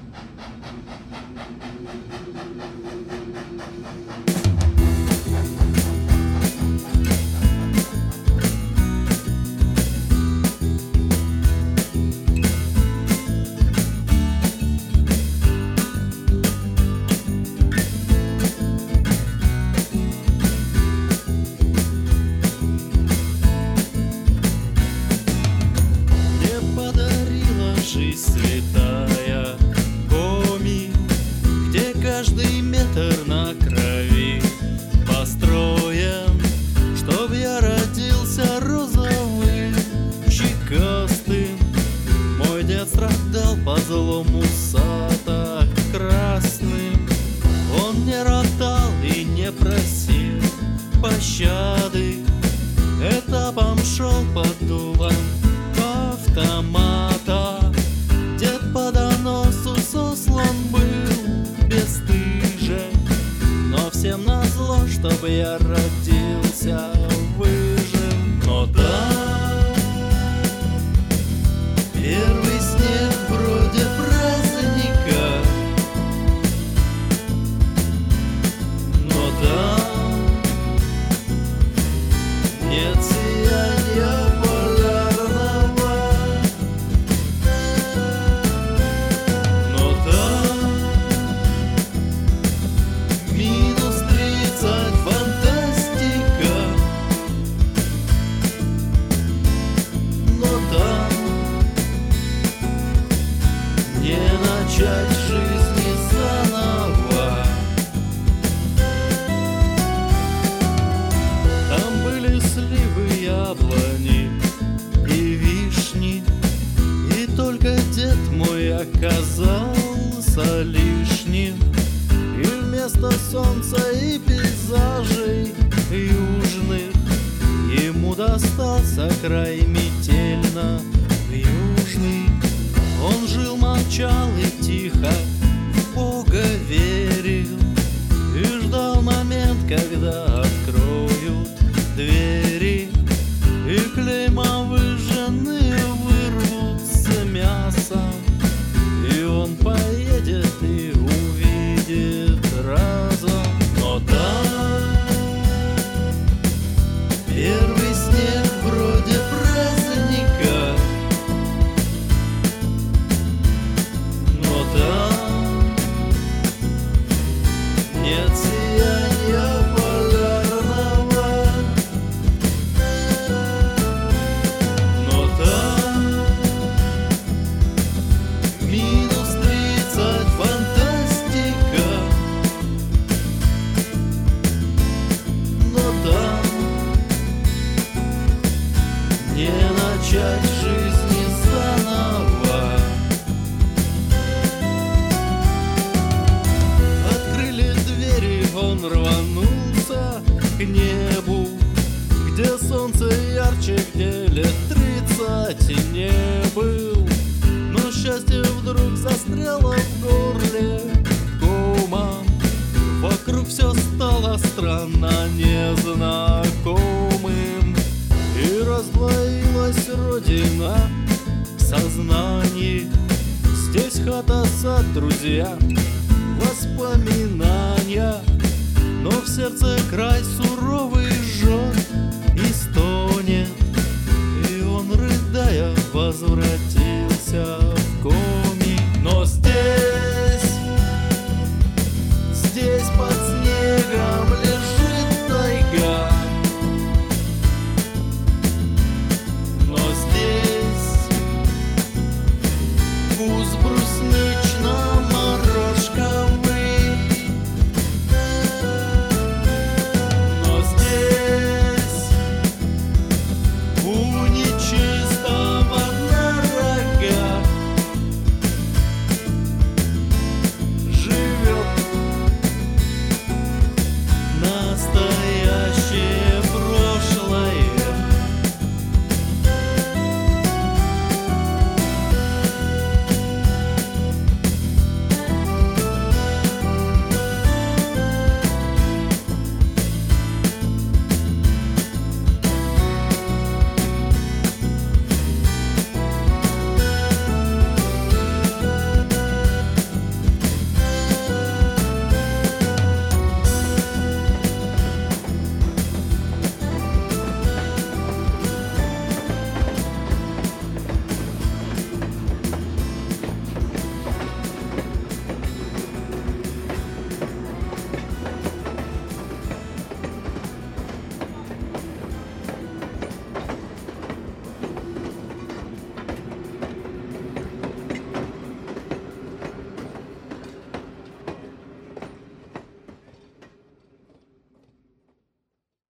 Жизнь святая, Коми, где каждый метр на крови построен, чтоб я родился розовым, щекастым. Мой дед страдал по злому сада красным. Он не ротал и не просил пощады, этапом шел под дулом автомата. Дед по доносу сослан был бесстыже, но всем назло, чтоб я родился выжим. Но да, первый снег вроде праздника, но да, нет сияния полярного. Минус 30 фантастика, но там не начать жизни заново. Там были сливы, яблони и вишни, и только дед мой оказался лишним. И вместо солнца и пейзажей южных ему достался край метельно южный. Он жил, молчал и тихо в Бога верил, и ждал момент, когда откроют двери, и клейма выжженные вырвутся мясом, и он поедет и увидит разом. Но да, первый снег вроде праздника, но да, нет сияния полярного. Но да, минус 30 фантастика, но да, не начать жизни заново. Открыли двери, он рванулся к небу, где солнце ярче, где лет 30 не был. Но счастье вдруг застряло в горле комом, вокруг все стало странно незнакомым, и раздвоилась родина в сознании. Здесь хата, сад, друзья, воспоминания, но в сердце край суровый жжет и стонет, и он, рыдая, возвратился в Коми. Но здесь под снегом лежит тайга, но здесь пусть брусничный